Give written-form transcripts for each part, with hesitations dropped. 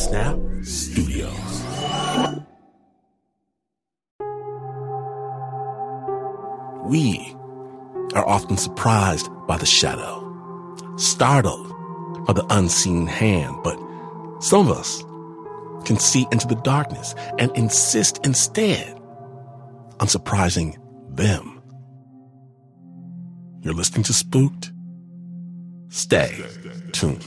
Snap Studios. We are often surprised by the shadow, startled by the unseen hand, but some of us can see into the darkness and insist instead on surprising them. You're listening to Spooked? Stay tuned.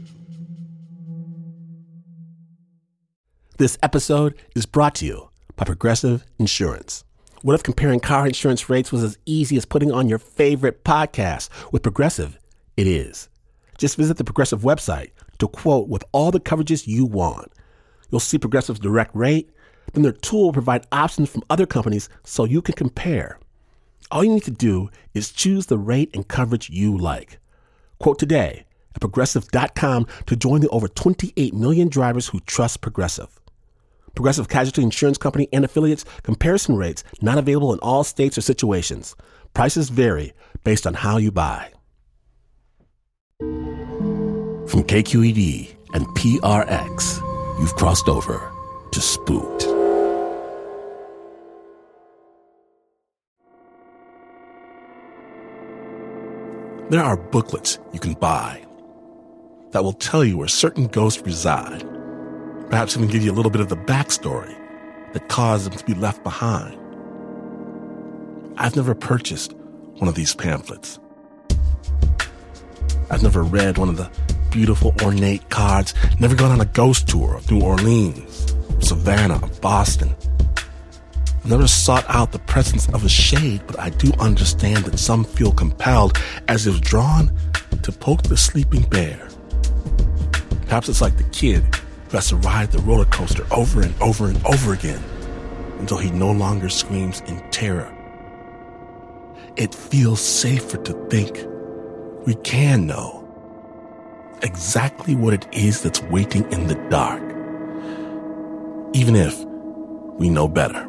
This episode is brought to you by Progressive Insurance. What if comparing car insurance rates was as easy as putting on your favorite podcast? With Progressive, it is. Just visit the Progressive website to quote with all the coverages you want. You'll see Progressive's direct rate, then their tool will provide options from other companies so you can compare. All you need to do is choose the rate and coverage you like. Quote today at Progressive.com to join the over 28 million drivers who trust Progressive. Progressive Casualty Insurance Company and Affiliates. Comparison rates not available in all states or situations. Prices vary based on how you buy. From KQED and PRX, you've crossed over to Spooked. There are booklets you can buy that will tell you where certain ghosts reside. Perhaps even give you a little bit of the backstory that caused them to be left behind. I've never purchased one of these pamphlets. I've never read one of the beautiful ornate cards, never gone on a ghost tour of New Orleans, Savannah, Boston. I've never sought out the presence of a shade, but I do understand that some feel compelled, as if drawn to poke the sleeping bear. Perhaps it's like the kid who has to ride the roller coaster over and over and over again until he no longer screams in terror. It feels safer to think we can know exactly what it is that's waiting in the dark, even if we know better.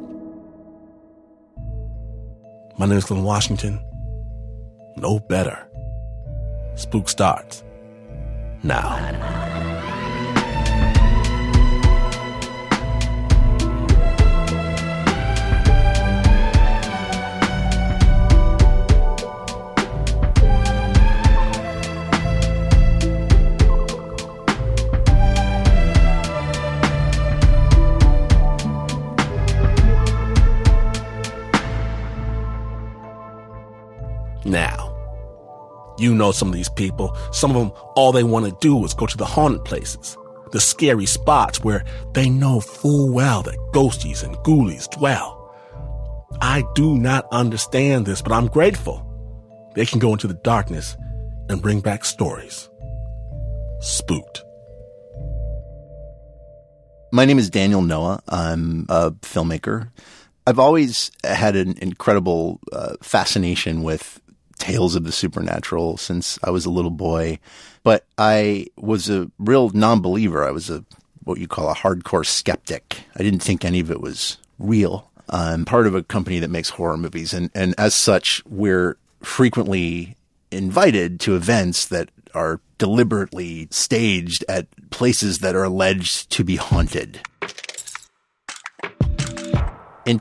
My name is Glenn Washington. Know better. Spook starts now. Now, you know some of these people. Some of them, all they want to do is go to the haunted places, the scary spots where they know full well that ghosties and ghoulies dwell. I do not understand this, but I'm grateful they can go into the darkness and bring back stories. Spooked. My name is Daniel Noah. I'm a filmmaker. I've always had an incredible fascination with tales of the supernatural since I was a little boy, but I was a real non-believer. I was what you call a hardcore skeptic. I didn't think any of it was real. I'm part of a company that makes horror movies, and as such, we're frequently invited to events that are deliberately staged at places that are alleged to be haunted. In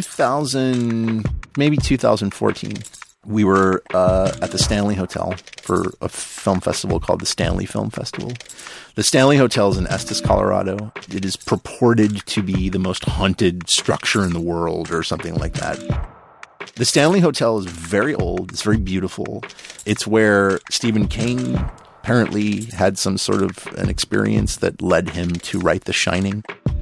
2014, we were at the Stanley Hotel for a film festival called the Stanley Film Festival. The Stanley Hotel is in Estes, Colorado. It is purported to be the most haunted structure in the world or something like that. The Stanley Hotel is very old. It's very beautiful. It's where Stephen King apparently had some sort of an experience that led him to write The Shining.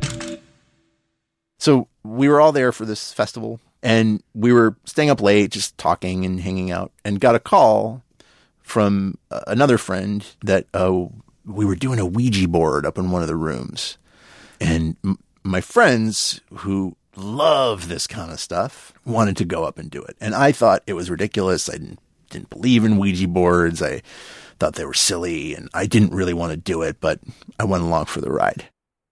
So we were all there for this festival. And we were staying up late, just talking and hanging out, and got a call from another friend that we were doing a Ouija board up in one of the rooms. And my friends, who love this kind of stuff, wanted to go up and do it. And I thought it was ridiculous. I didn't believe in Ouija boards. I thought they were silly, and I didn't really want to do it, but I went along for the ride.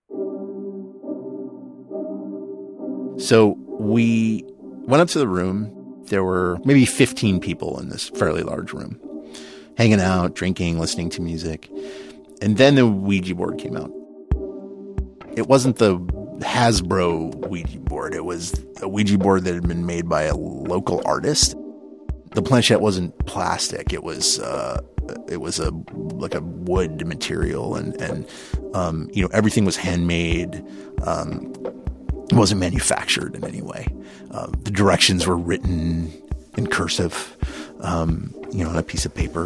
So we went up to the room. There were maybe 15 people in this fairly large room, hanging out, drinking, listening to music. And then the Ouija board came out. It wasn't the Hasbro Ouija board. It was a Ouija board that had been made by a local artist. The planchette wasn't plastic. It was a wood material, and everything was handmade. It wasn't manufactured in any way. The directions were written in cursive, on a piece of paper.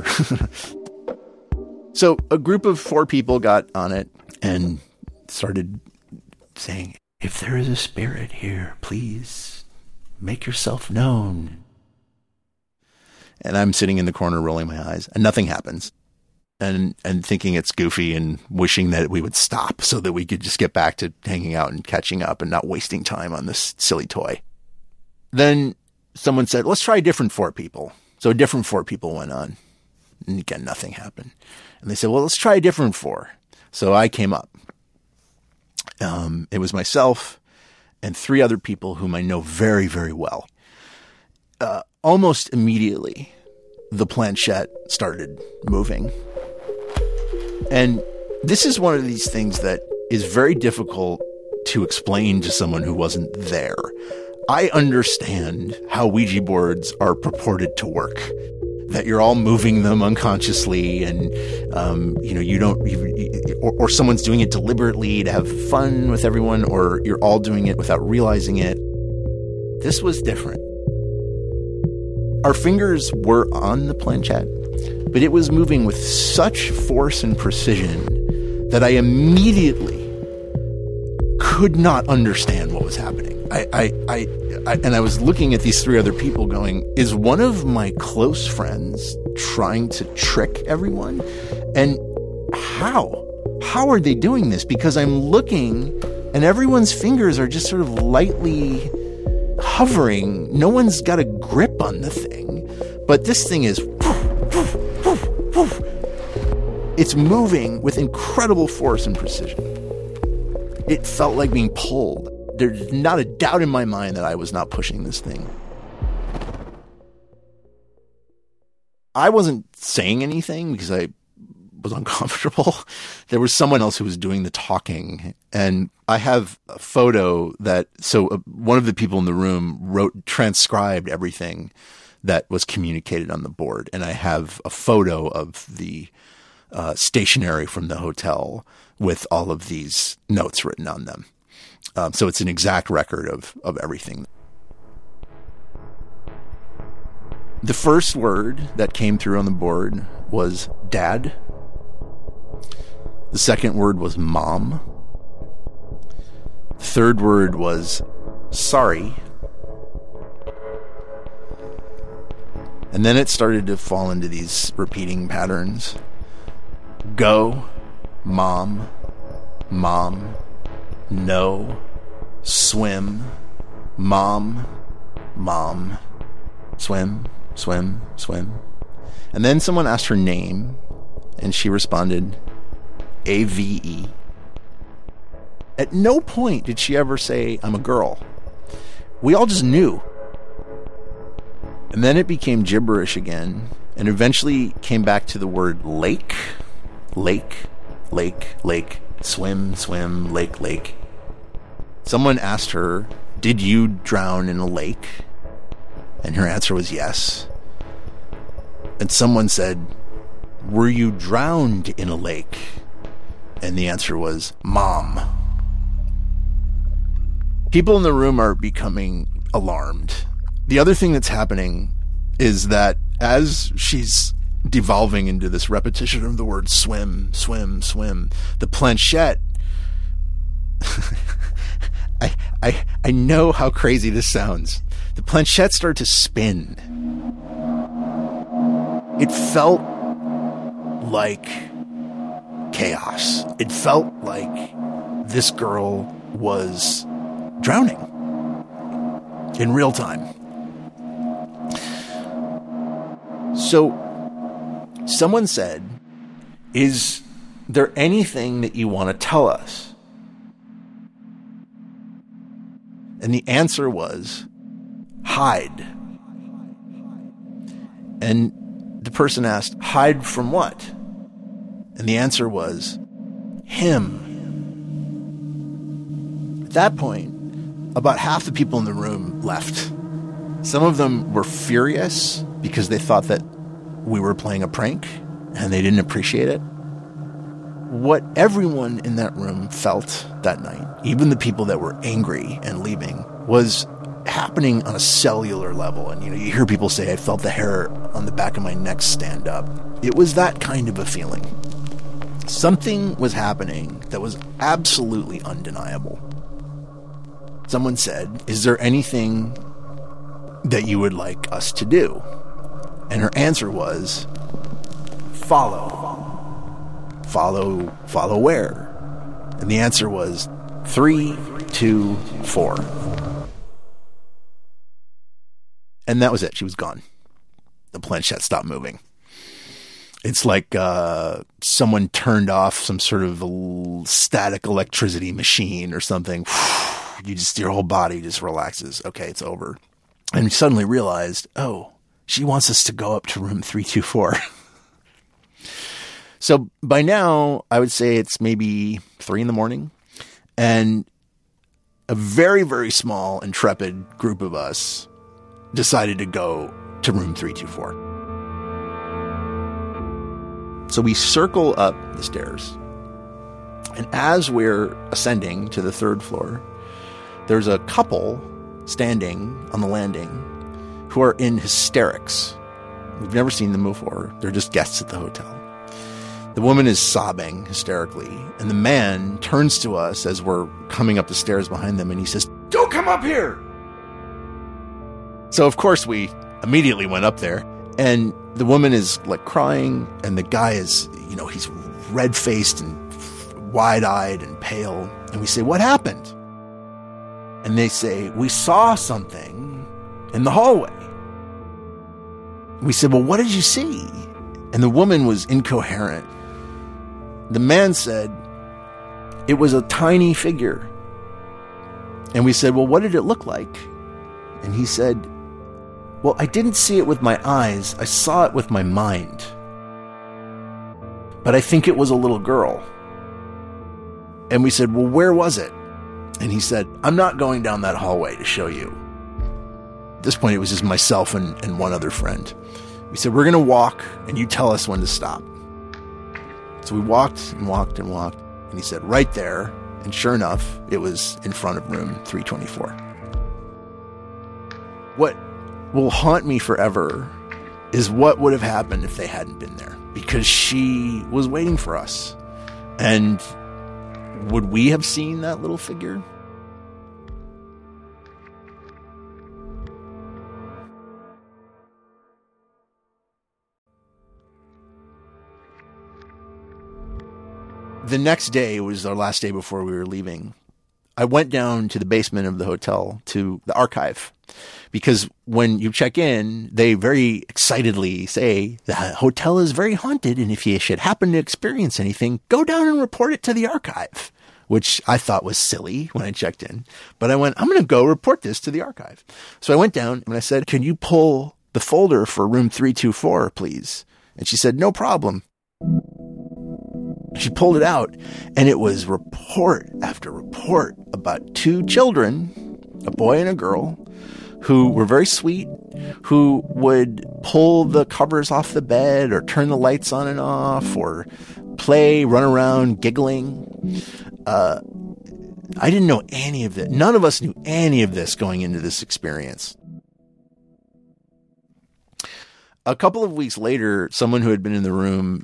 So a group of 4 people got on it and started saying, "If there is a spirit here, please make yourself known." And I'm sitting in the corner rolling my eyes, and nothing happens. And thinking it's goofy and wishing that we would stop so that we could just get back to hanging out and catching up and not wasting time on this silly toy. Then someone said, "Let's try a different 4 people." So a different 4 people went on. And again, nothing happened. And they said, "Well, let's try a different 4. So I came up. It was myself and 3 other people whom I know very, very well. Almost immediately, the planchette started moving. And this is one of these things that is very difficult to explain to someone who wasn't there. I understand how Ouija boards are purported to work. That you're all moving them unconsciously, and you don't even, or someone's doing it deliberately to have fun with everyone, or you're all doing it without realizing it. This was different. Our fingers were on the planchette, but it was moving with such force and precision that I immediately could not understand what was happening. I was looking at these 3 other people going, is one of my close friends trying to trick everyone? And how? How are they doing this? Because I'm looking and everyone's fingers are just sort of lightly hovering. No one's got a grip on the thing, but this thing is it's moving with incredible force and precision. It felt like being pulled. There's not a doubt in my mind that I was not pushing this thing. I wasn't saying anything because I was uncomfortable. There was someone else who was doing the talking. And I have a photo one of the people in the room transcribed everything that was communicated on the board. And I have a photo of the stationery from the hotel with all of these notes written on them. So it's an exact record of everything. The first word that came through on the board was dad. The second word was mom. The third word was sorry. And then it started to fall into these repeating patterns. Go, mom, mom, no, swim, mom, mom, swim, swim, swim. And then someone asked her name, and she responded, AVE. At no point did she ever say, I'm a girl. We all just knew. And then it became gibberish again, and eventually came back to the word lake, lake, lake, lake, swim, swim, lake, lake. Someone asked her, did you drown in a lake? And her answer was yes. And someone said, were you drowned in a lake? And the answer was, Mom. People in the room are becoming alarmed. The other thing that's happening is that as she's devolving into this repetition of the word swim, swim, swim, the planchette, I know how crazy this sounds. The planchette started to spin. It felt like chaos. It felt like this girl was drowning in real time. So someone said, is there anything that you want to tell us? And the answer was, hide. And the person asked, hide from what? And the answer was, him. that point, about half the people in the room left. Some of them were furious because they thought that we were playing a prank and they didn't appreciate it. What everyone in that room felt that night, even the people that were angry and leaving, was happening on a cellular level. And, you hear people say, I felt the hair on the back of my neck stand up. It was that kind of a feeling. Something was happening that was absolutely undeniable. Someone said, is there anything that you would like us to do? And her answer was, follow. Follow where? And the answer was 3, 2, 4. And that was it. She was gone. The planchette stopped moving. It's like someone turned off some sort of static electricity machine or something. Your whole body just relaxes. Okay, it's over. And we suddenly realized, oh, she wants us to go up to room 324. So by now, I would say it's maybe 3 a.m. And a very, very small, intrepid group of us decided to go to room 324. So we circle up the stairs. And as we're ascending to the 3rd floor, there's a couple standing on the landing who are in hysterics. We've never seen them before. They're just guests at the hotel. The woman is sobbing hysterically, and the man turns to us as we're coming up the stairs behind them, and he says, "Don't come up here!" So, of course, we immediately went up there, and the woman is like crying, and the guy is, he's red-faced and wide-eyed and pale. And we say, "What happened?" And they say, "We saw something in the hallway." We said, "Well, what did you see?" And the woman was incoherent. The man said, "It was a tiny figure." And we said, "Well, what did it look like?" And he said, "Well, I didn't see it with my eyes. I saw it with my mind. But I think it was a little girl." And we said, "Well, where was it?" And he said, "I'm not going down that hallway to show you." At this point, it was just myself and one other friend. We said, "We're going to walk, and you tell us when to stop." So we walked and walked and walked, and he said, "Right there." And sure enough, it was in front of room 324. What will haunt me forever is what would have happened if they hadn't been there, because she was waiting for us. And would we have seen that little figure? The next day was our last day before we were leaving. I went down to the basement of the hotel to the archive, because when you check in, they very excitedly say the hotel is very haunted, and if you should happen to experience anything, go down and report it to the archive, which I thought was silly when I checked in. But I went, I'm going to go report this to the archive. So I went down and I said, "Can you pull the folder for room 324, please?" And she said, "No problem." She pulled it out, and it was report after report about 2 children, a boy and a girl, who were very sweet, who would pull the covers off the bed or turn the lights on and off or play, run around, giggling. I didn't know any of this. None of us knew any of this going into this experience. A couple of weeks later, someone who had been in the room,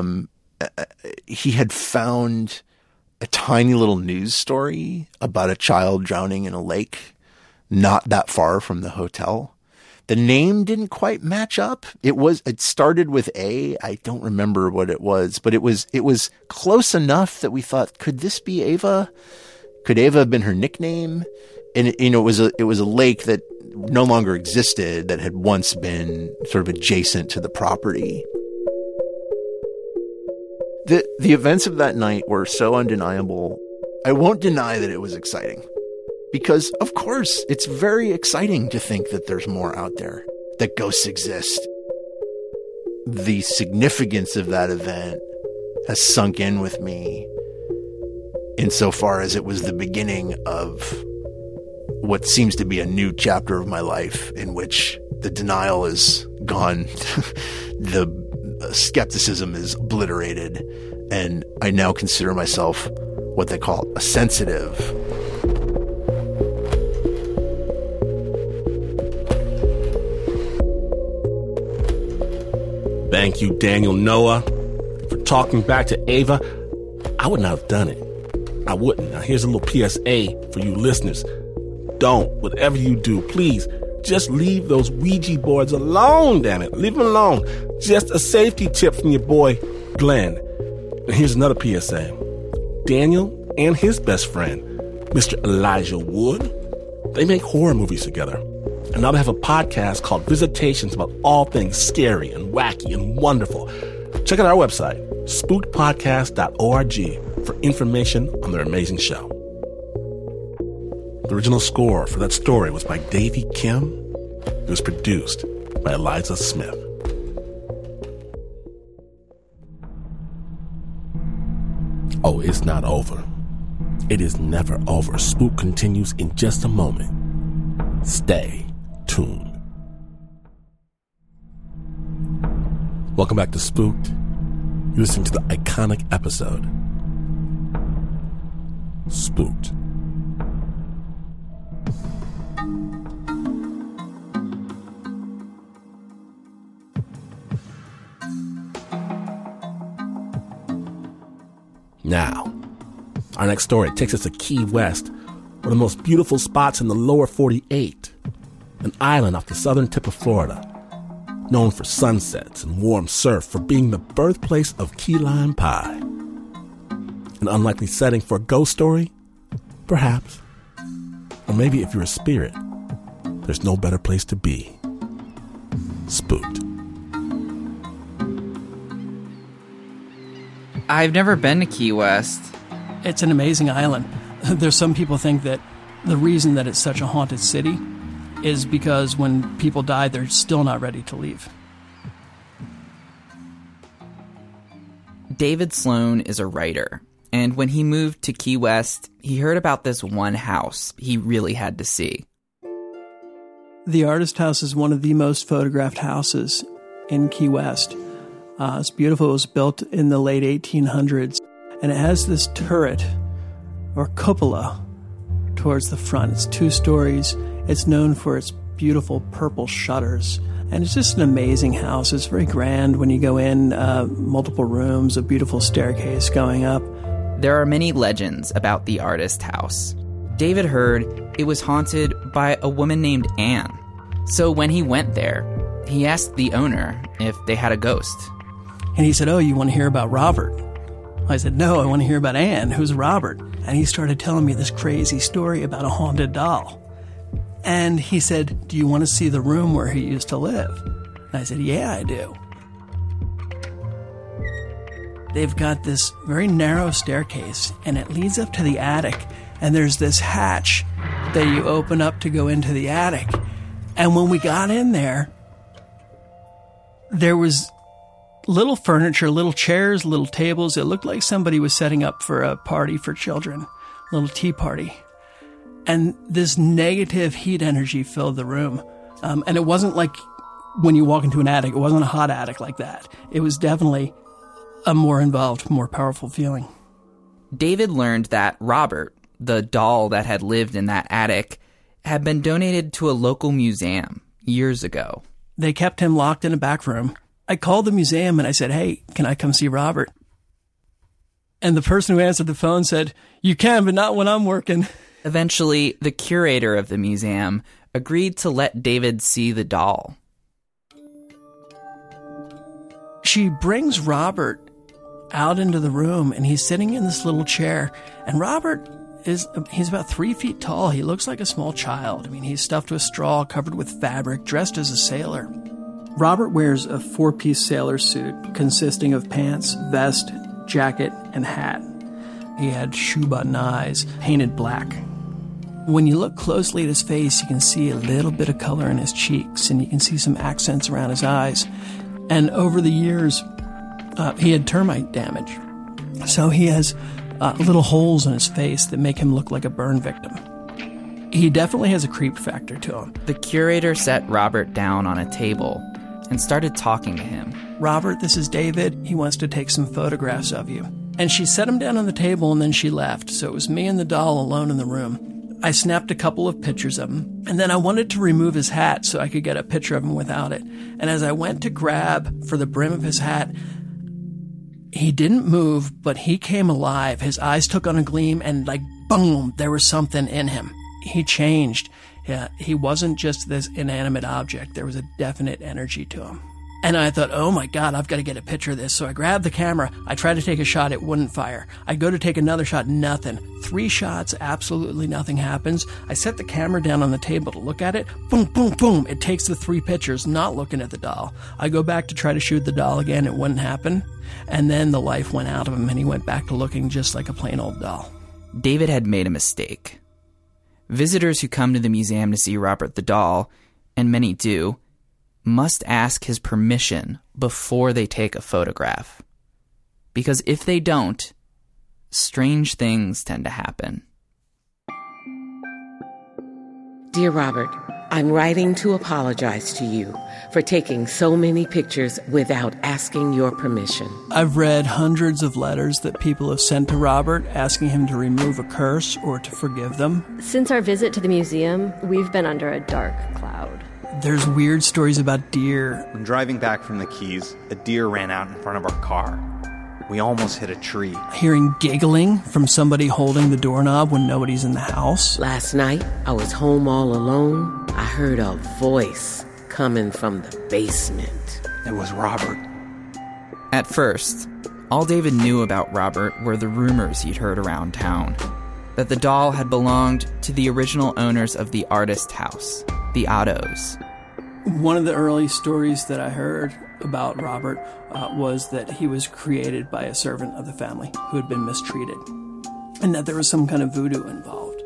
he had found a tiny little news story about a child drowning in a lake not that far from the hotel. The name didn't quite match up. It started with A. I don't remember what it was, but it was close enough that we thought, could this be Ava? Could Ava have been her nickname? And it was a lake that no longer existed, that had once been sort of adjacent to the property. The events of that night were so undeniable. I won't deny that it was exciting, because of course it's very exciting to think that there's more out there, that ghosts exist. The significance of that event has sunk in with me insofar as it was the beginning of what seems to be a new chapter of my life in which the denial is gone, the skepticism is obliterated, and I now consider myself what they call a sensitive. Thank you, Daniel Noah, for talking back to Ava. I would not have done it. I wouldn't. Now, here's a little PSA for you listeners. Don't, whatever you do, please, just leave those Ouija boards alone, damn it. Leave them alone. Just a safety tip from your boy, Glenn. And here's another PSA. Daniel and his best friend, Mr. Elijah Wood, they make horror movies together. And now they have a podcast called Visitations about all things scary and wacky and wonderful. Check out our website, spookedpodcast.org, for information on their amazing show. The original score for that story was by Davey Kim. It was produced by Eliza Smith. Oh, it's not over. It is never over. Spook continues in just a moment. Stay tuned. Welcome back to Spooked. You're listening to the iconic episode, Spooked. Now, our next story takes us to Key West, one of the most beautiful spots in the lower 48, an island off the southern tip of Florida, known for sunsets and warm surf, for being the birthplace of key lime pie. An unlikely setting for a ghost story? Perhaps. Or maybe if you're a spirit, there's no better place to be. Spooked. I've never been to Key West. It's an amazing island. There's some people think that the reason that it's such a haunted city is because when people die, they're still not ready to leave. David Sloan is a writer, and when he moved to Key West, he heard about this one house he really had to see. The Artist House is one of the most photographed houses in Key West. It's beautiful. It was built in the late 1800s, and it has this turret or cupola towards the front. It's 2 stories. It's known for its beautiful purple shutters, and it's just an amazing house. It's very grand when you go in, multiple rooms, a beautiful staircase going up. There are many legends about the Artist House. David heard it was haunted by a woman named Anne. So when he went there, he asked the owner if they had a ghost. And he said, "Oh, you want to hear about Robert?" I said, "No, I want to hear about Anne. Who's Robert?" And he started telling me this crazy story about a haunted doll. And he said, "Do you want to see the room where he used to live?" And I said, "Yeah, I do." They've got this very narrow staircase, and it leads up to the attic. And there's this hatch that you open up to go into the attic. And when we got in there, there was little furniture, little chairs, little tables. It looked like somebody was setting up for a party for children, a little tea party. And this negative heat energy filled the room. And it wasn't like when you walk into an attic, it wasn't a hot attic like that. It was definitely a more involved, more powerful feeling. David learned that Robert, the doll that had lived in that attic, had been donated to a local museum years ago. They kept him locked in a back room. I called the museum and I said, "Hey, can I come see Robert?" And the person who answered the phone said, "You can, but not when I'm working." Eventually, the curator of the museum agreed to let David see the doll. She brings Robert out into the room, and he's sitting in this little chair. And Robert he's about 3 feet tall. He looks like a small child. I mean, he's stuffed with straw, covered with fabric, dressed as a sailor. Robert wears a 4-piece sailor suit consisting of pants, vest, jacket, and hat. He had shoe-button eyes, painted black. When you look closely at his face, you can see a little bit of color in his cheeks, and you can see some accents around his eyes. And over the years, he had termite damage. So he has little holes in his face that make him look like a burn victim. He definitely has a creep factor to him. The curator set Robert down on a table and started talking to him. Robert, this is David. He wants to take some photographs of you. And she set him down on the table and then she left. So it was me and the doll alone in the room. I snapped a couple of pictures of him. And then I wanted to remove his hat so I could get a picture of him without it. And as I went to grab for the brim of his hat, he didn't move, but he came alive. His eyes took on a gleam and like, boom, there was something in him. He changed. Yeah, he wasn't just this inanimate object. There was a definite energy to him. And I thought, oh my God, I've got to get a picture of this. So I grabbed the camera. I tried to take a shot. It wouldn't fire. I go to take another shot. Nothing. 3 shots. Absolutely nothing happens. I set the camera down on the table to look at it. Boom, boom, boom. It takes the 3 pictures, not looking at the doll. I go back to try to shoot the doll again. It wouldn't happen. And then the life went out of him and he went back to looking just like a plain old doll. David had made a mistake. Visitors who come to the museum to see Robert the doll, and many do, must ask his permission before they take a photograph. Because if they don't, strange things tend to happen. Dear Robert, I'm writing to apologize to you for taking so many pictures without asking your permission. I've read hundreds of letters that people have sent to Robert asking him to remove a curse or to forgive them. Since our visit to the museum, we've been under a dark cloud. There's weird stories about deer. When driving back from the Keys, a deer ran out in front of our car. We almost hit a tree. Hearing giggling from somebody holding the doorknob when nobody's in the house. Last night, I was home all alone. I heard a voice coming from the basement. It was Robert. At first, all David knew about Robert were the rumors he'd heard around town. That the doll had belonged to the original owners of the artist house, the Ottos. One of the early stories that I heard about Robert was that he was created by a servant of the family who had been mistreated, and that there was some kind of voodoo involved.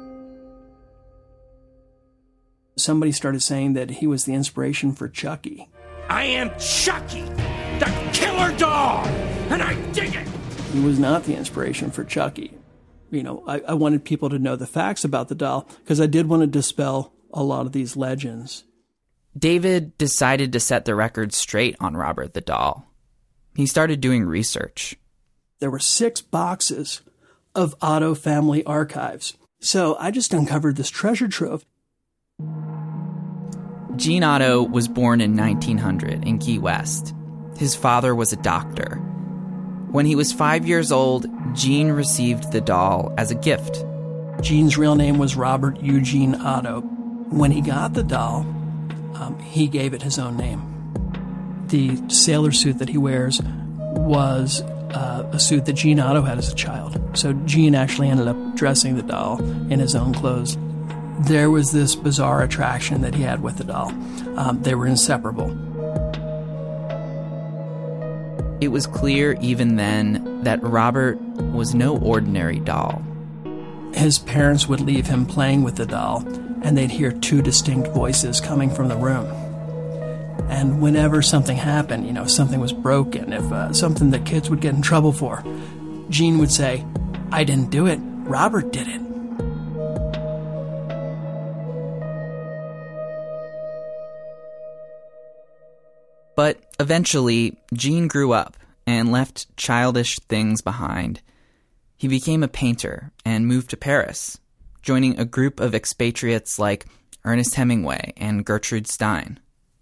Somebody started saying that he was the inspiration for Chucky. I am Chucky, the killer doll, and I dig it! He was not the inspiration for Chucky. You know, I wanted people to know the facts about the doll because I did want to dispel a lot of these legends. David decided to set the record straight on Robert the doll. He started doing research. There were 6 boxes of Otto family archives. So I just uncovered this treasure trove. Gene Otto was born in 1900 in Key West. His father was a doctor. When he was 5 years old, Gene received the doll as a gift. Gene's real name was Robert Eugene Otto. When he got the doll, he gave it his own name. The sailor suit that he wears was a suit that Gene Otto had as a child. So Gene actually ended up dressing the doll in his own clothes. There was this bizarre attraction that he had with the doll. They were inseparable. It was clear even then that Robert was no ordinary doll. His parents would leave him playing with the doll, and they'd hear 2 distinct voices coming from the room. And whenever something happened, you know, something was broken, if something that kids would get in trouble for, Gene would say, "I didn't do it, Robert did it." But eventually, Gene grew up and left childish things behind. He became a painter and moved to Paris, joining a group of expatriates like Ernest Hemingway and Gertrude Stein.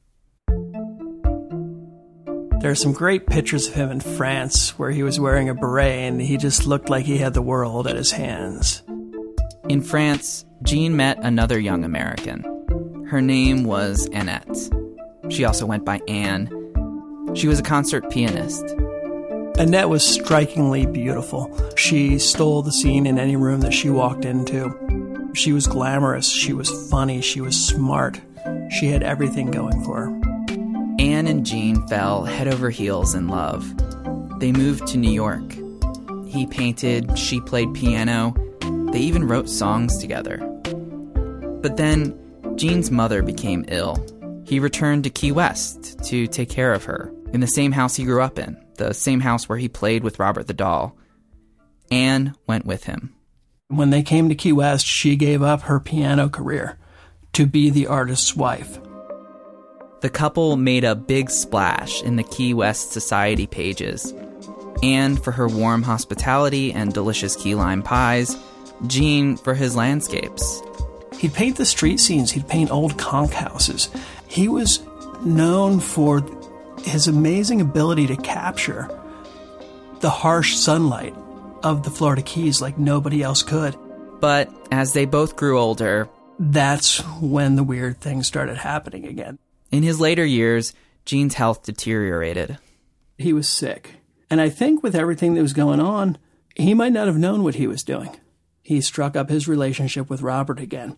There are some great pictures of him in France where he was wearing a beret and he just looked like he had the world at his hands. In France, Gene met another young American. Her name was Annette. She also went by Anne. She was a concert pianist. Annette was strikingly beautiful. She stole the scene in any room that she walked into. She was glamorous, she was funny, she was smart. She had everything going for her. Anne and Gene fell head over heels in love. They moved to New York. He painted, she played piano. They even wrote songs together. But then, Gene's mother became ill. He returned to Key West to take care of her, in the same house he grew up in, the same house where he played with Robert the doll. Anne went with him. When they came to Key West, she gave up her piano career to be the artist's wife. The couple made a big splash in the Key West Society pages. Anne for her warm hospitality and delicious key lime pies, Gene for his landscapes. He'd paint the street scenes, he'd paint old conch houses. He was known for his amazing ability to capture the harsh sunlight of the Florida Keys like nobody else could. But as they both grew older, that's when the weird things started happening again. In his later years, Gene's health deteriorated. He was sick. And I think with everything that was going on, he might not have known what he was doing. He struck up his relationship with Robert again.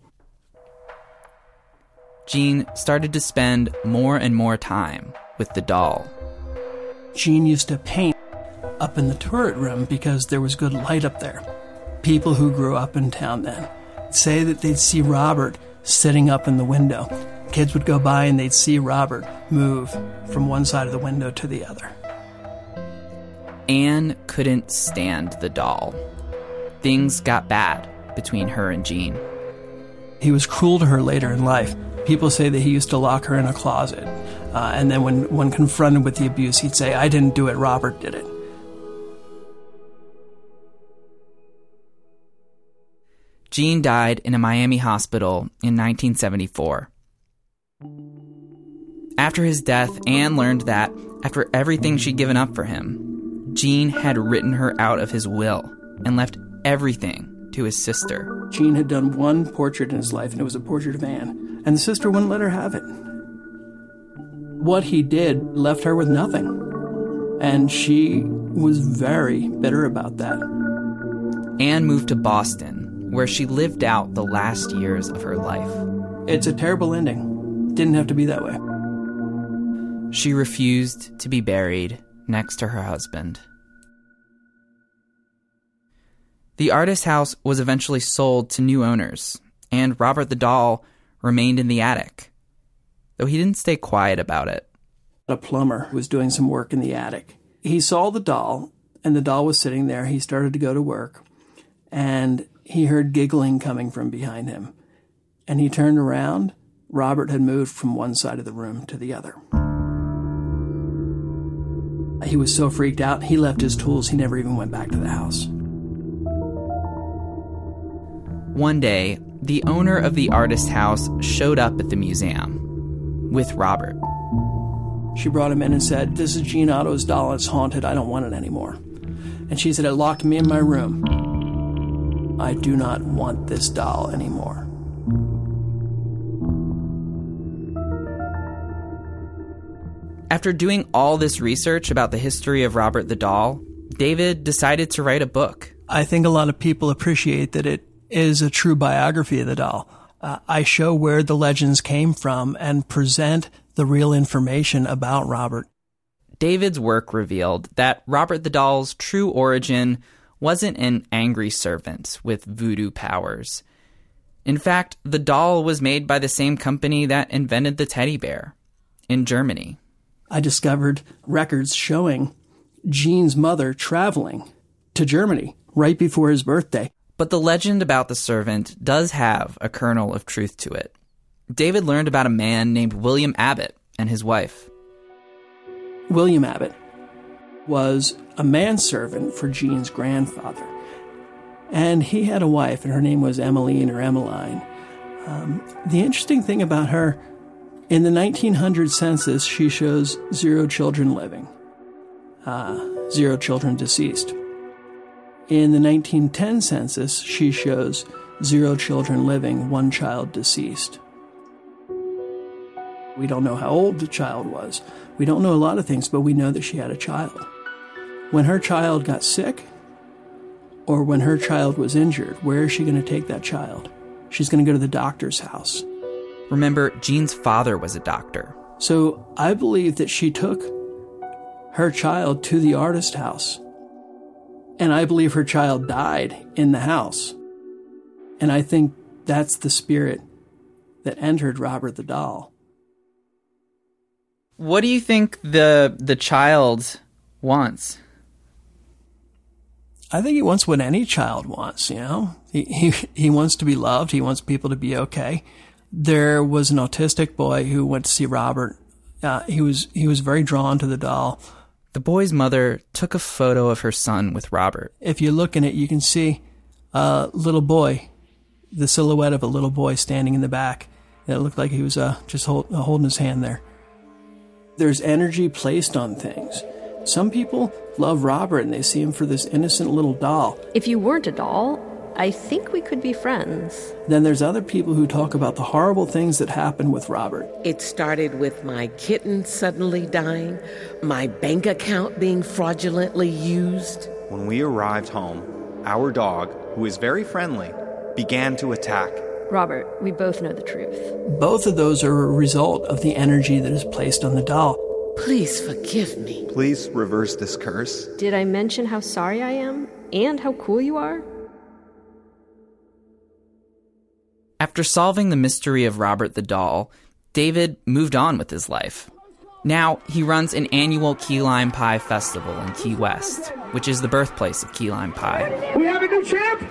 Gene started to spend more and more time with the doll. Gene used to paint up in the turret room because there was good light up there. People who grew up in town then say that they'd see Robert sitting up in the window. Kids would go by and they'd see Robert move from one side of the window to the other. Anne couldn't stand the doll. Things got bad between her and Gene. He was cruel to her later in life. People say that he used to lock her in a closet. And then when confronted with the abuse, he'd say, "I didn't do it, Robert did it." Gene died in a Miami hospital in 1974. After his death, Anne learned that after everything she'd given up for him, Gene had written her out of his will and left everything to his sister. Gene had done one portrait in his life, and it was a portrait of Anne, and the sister wouldn't let her have it. What he did left her with nothing, and she was very bitter about that. Anne moved to Boston, where she lived out the last years of her life. It's a terrible ending. Didn't have to be that way. She refused to be buried next to her husband. The artist house was eventually sold to new owners, and Robert the doll remained in the attic, though he didn't stay quiet about it. A plumber was doing some work in the attic. He saw the doll, and the doll was sitting there. He started to go to work, and he heard giggling coming from behind him. And he turned around. Robert had moved from one side of the room to the other. He was so freaked out, he left his tools. He never even went back to the house. One day, the owner of the artist house showed up at the museum with Robert. She brought him in and said, "This is Gene Otto's doll. It's haunted. I don't want it anymore." And she said, "It locked me in my room. I do not want this doll anymore." After doing all this research about the history of Robert the doll, David decided to write a book. I think a lot of people appreciate that it is a true biography of the doll. I show where the legends came from and present the real information about Robert. David's work revealed that Robert the doll's true origin wasn't an angry servant with voodoo powers. In fact, the doll was made by the same company that invented the teddy bear in Germany. I discovered records showing Gene's mother traveling to Germany right before his birthday. But the legend about the servant does have a kernel of truth to it. David learned about a man named William Abbott and his wife. William Abbott was a manservant for Gene's grandfather. And he had a wife, and her name was Emmeline or Emmeline. The interesting thing about her, in the 1900 census, she shows 0 children living, 0 children deceased. In the 1910 census, she shows 0 children living, 1 child deceased. We don't know how old the child was. We don't know a lot of things, but we know that she had a child. When her child got sick, or when her child was injured, where is she going to take that child? She's going to go to the doctor's house. Remember, Gene's father was a doctor. So I believe that she took her child to the artist house. And I believe her child died in the house. And I think that's the spirit that entered Robert the doll. What do you think the child wants? I think he wants what any child wants, you know? He wants to be loved. He wants people to be okay. There was an autistic boy who went to see Robert. He was very drawn to the doll. The boy's mother took a photo of her son with Robert. If you look in it, you can see a little boy, the silhouette of a little boy standing in the back. And it looked like he was just holding his hand there. There's energy placed on things. Some people love Robert and they see him for this innocent little doll. If you weren't a doll, I think we could be friends. Then there's other people who talk about the horrible things that happened with Robert. It started with my kitten suddenly dying, my bank account being fraudulently used. When we arrived home, our dog, who is very friendly, began to attack. Robert, we both know the truth. Both of those are a result of the energy that is placed on the doll. Please forgive me. Please reverse this curse. Did I mention how sorry I am and how cool you are? After solving the mystery of Robert the doll, David moved on with his life. Now, he runs an annual Key Lime Pie Festival in Key West, which is the birthplace of Key Lime Pie. We have a new champ!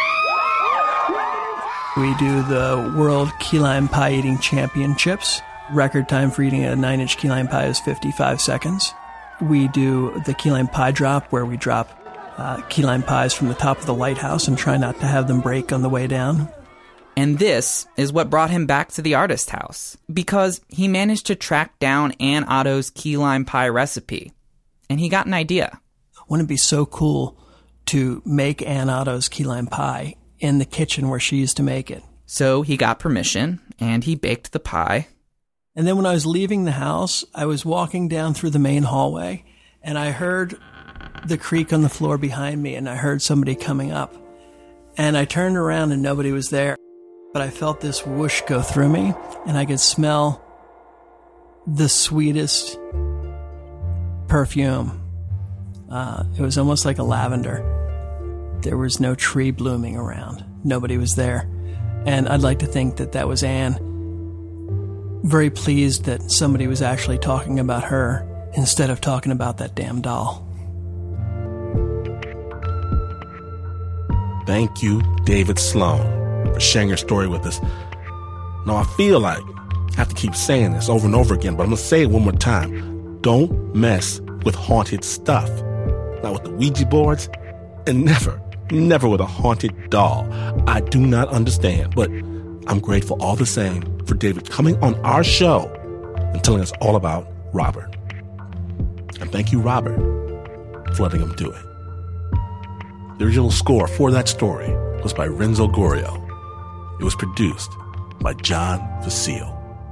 We do the World Key Lime Pie Eating Championships. Record time for eating a 9-inch key lime pie is 55 seconds. We do the key lime pie drop, where we drop key lime pies from the top of the lighthouse and try not to have them break on the way down. And this is what brought him back to the Artist House, because he managed to track down Ann Otto's key lime pie recipe, and he got an idea. Wouldn't it be so cool to make Ann Otto's key lime pie in the kitchen where she used to make it? So he got permission, and he baked the pie. And then when I was leaving the house, I was walking down through the main hallway, and I heard the creak on the floor behind me, and I heard somebody coming up. And I turned around, and nobody was there. But I felt this whoosh go through me, and I could smell the sweetest perfume. It was almost like a lavender. There was no tree blooming around. Nobody was there. And I'd like to think that that was Anne. Very pleased that somebody was actually talking about her instead of talking about that damn doll. Thank you, David Sloan, for sharing your story with us. Now, I feel like I have to keep saying this over and over again, but I'm going to say it one more time. Don't mess with haunted stuff. Not with the Ouija boards, and never with a haunted doll. I do not understand, but I'm grateful all the same for David coming on our show and telling us all about Robert. And thank you, Robert, for letting him do it. The original score for that story was by Renzo Gorrio. It was produced by John Vasile.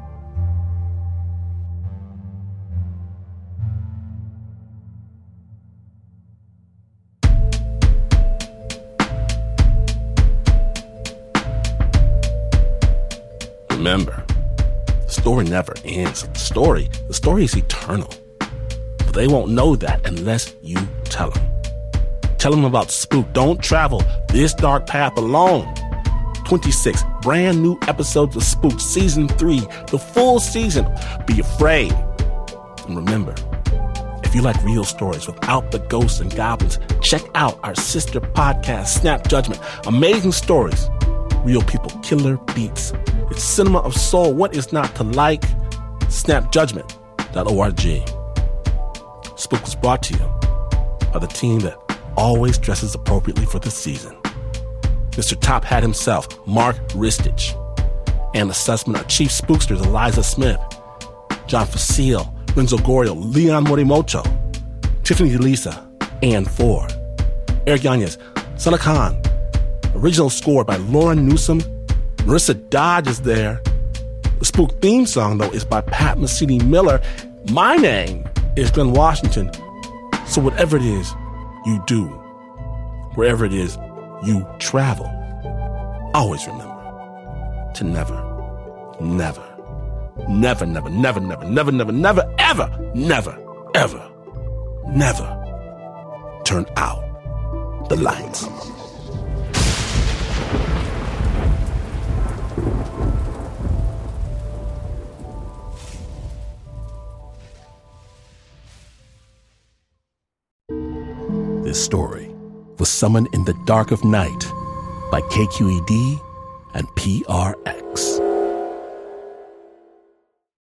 Remember, the story never ends. The story is eternal. But they won't know that unless you tell them. Tell them about Spook. Don't travel this dark path alone. 26 brand new episodes of Spook Season 3, the full season. Be afraid. And remember, if you like real stories without the ghosts and goblins, check out our sister podcast, Snap Judgment. Amazing stories. Real people, killer beats. It's cinema of soul. What is not to like? Snapjudgment.org. Spook was brought to you by the team that always dresses appropriately for the season. Mr. Top Hat himself, Mark Ristich. And the Sussman, our chief spooksters, Eliza Smith, John Fasile, Renzo Gorrio, Leon Morimoto, Tiffany DeLisa, Ann Ford, Eric Yanez, Sana Khan. Original score by Lauren Newsom. Marissa Dodge is there. The Spook theme song, though, is by Pat Mesiti-Miller. My name is Glenn Washington. So whatever it is you do, wherever it is you travel, always remember to never, ever turn out the lights. This story was Summoned in the Dark of Night by KQED and PRX.